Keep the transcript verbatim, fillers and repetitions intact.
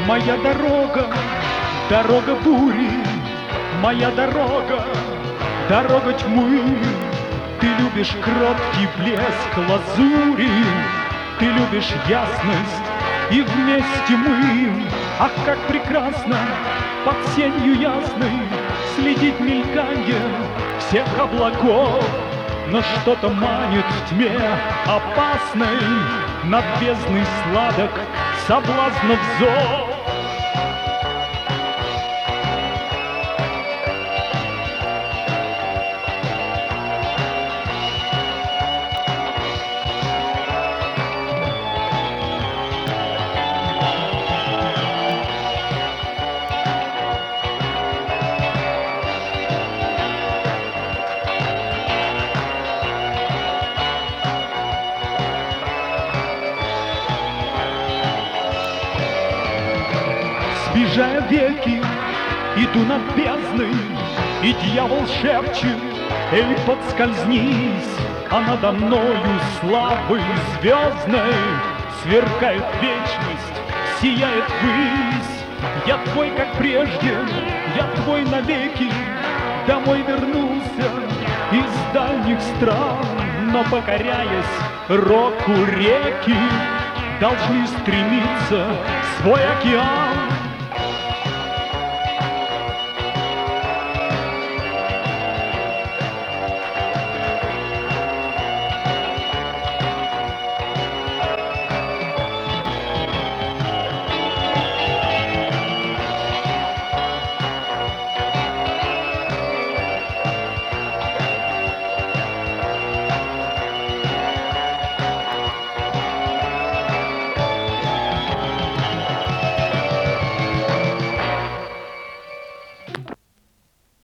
Моя дорога, дорога бури, моя дорога, дорога тьмы. Ты любишь кроткий блеск лазури, ты любишь ясность, и вместе мы. Ах, как прекрасно под сенью ясной следить мельканье всех облаков. Но что-то манит в тьме опасной, над бездной сладок соблазнов зов. Сбежая веки, иду над бездной, и дьявол шепчет: эй, подскользнись, а надо мною славой звездной сверкает вечность, сияет высь. Я твой, как прежде, я твой навеки, домой вернулся из дальних стран, но, покоряясь року реки, должны стремиться в свой океан.